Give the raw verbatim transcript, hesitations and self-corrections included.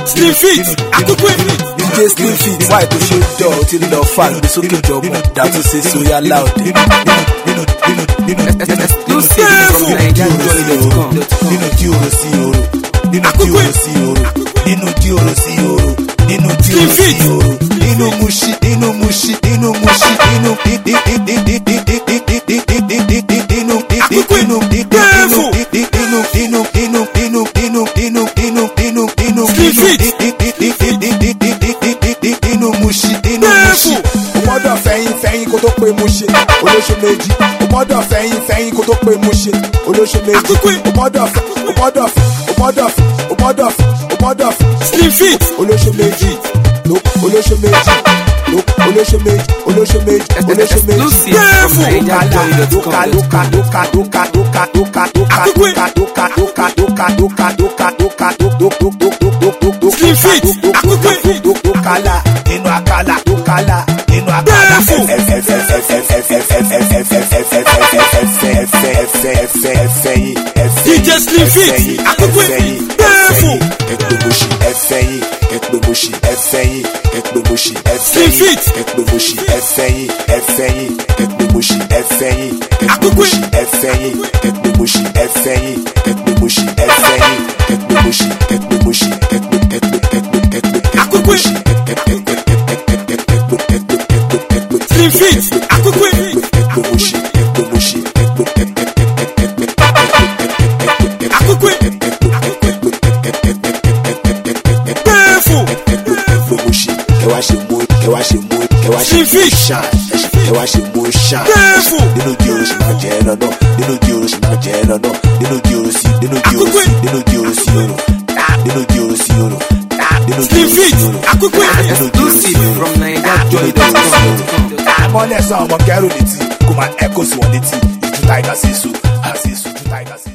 Slim Fit àkókò èmi. D J Slim Fit why to ṣe dọ̀ ó ti lọ fà gbé sókè jọ̀gbọ̀n dàtú ṣe sóyá loud. Nínú tí oro sí oro, nínú tí oro sí oro, nínú tí oro sí oro, nínú tí oro sí oro, nínú mushi, nínú mushi, nínú mushi, nínú nínú mushi, nínú mushi. Ọmọdọ̀ fẹ̀yìn fẹ̀yìn kó tó pé mushi, olóṣù méjì. Ọmọdọ̀ fẹ̀yìn fẹ̀yìn kó tó pé mushi, olóṣù méjì. Ọmọdọ̀ fẹ̀, ọmọdọ̀ fẹ̀, ọmọdọ̀ fẹ̀, ọmọdọ̀ fẹ̀, ọmọdọ̀ fẹ̀. Slim Fit olóṣù méjì, olóṣù méjì, olóṣù méjì, olóṣù méjì, olóṣù méjì. Doka doka doka doka doka doka doka doka doka doka doka doka doka doka doka. Slim Fit àkókò dokala nínú akala dokala nínú akala. D J Slim Fit àkókò èmi. Ekpemushi efeyin, ekpemushi efeyin, ekpemushi Slim efeyin, Fit ekpemushi efeyin, efeyin, ekpemushi efeyin, ekpemushi efeyin, ekpemushi efeyin, ekpemushi efeyin, ekpemushi, ekpemushi, ekpe, ekpe, ekpe, ekpe, ekpemushi, Slim Fit àkókò èmi. ekpemushi, ekpemushi, ekpe, ekpe, ekpe, àkókò èmi. Slim Fit ẹ wá ṣe mú ṣá nínú di oṣù máa jẹ ẹ lọ́nà nínú di oṣù máa jẹ ẹ lọ́nà nínú di oṣù nínú di oṣù nínú di oṣù oro nínú di oṣù oro nínú di Slim Fit oṣù oro àkókò èmi. nínú di oṣù oro nínú di oṣù oro. Àmọ́ lẹ́sàn ọmọ kẹrù létí kó máa ẹ́kọ̀ sí wọn létí ìjú táìgà sí èso àti èso ìjú táìgà sí.